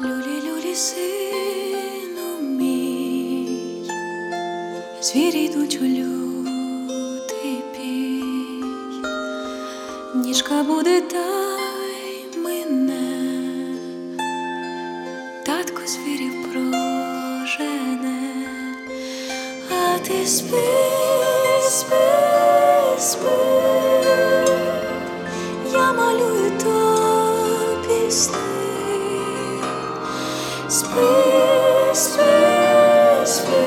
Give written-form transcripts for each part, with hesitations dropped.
Люлі, люлі, сину мій, звірі йдуть у лютий пій, ніжка буде та й мине, татко звірів прожене, а ти спи, спи, спи, я малюю тобі сни. Спи, спи, спи,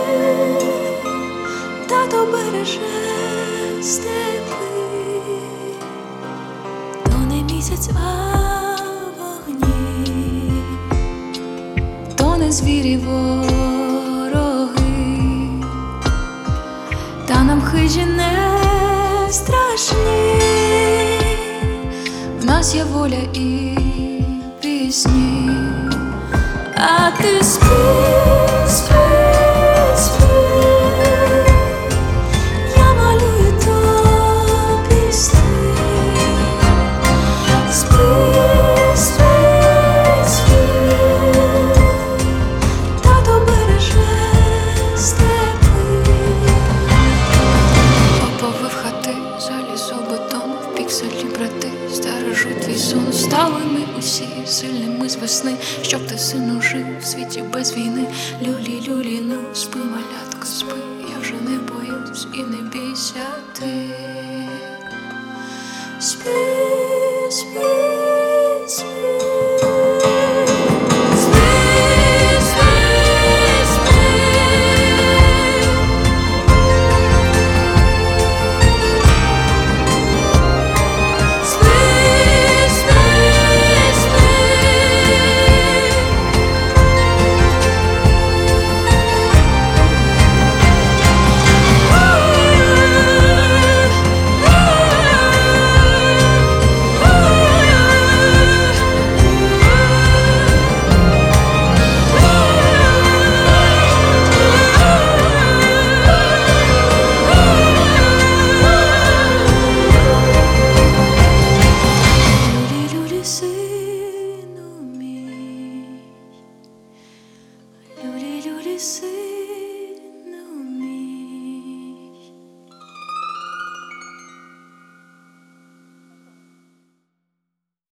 тато береже степи, то не місяць, а вогні, то не звірі вороги, та нам хижі не страшні, в нас є воля і пісні. А ти спи, спи, спи, я малюю тобі сни. Спи, спи, спи, тато береже степи. Поповив хати, залізобетон, в пікселі брати, стережуть твій сон. Стали ми усі сильними з весни, щоб ти, сину, жив в світі без війни. Люлі, люлі, ну спи, малятко, спи, я вже не боюсь і не бійся ти. Спи, спи.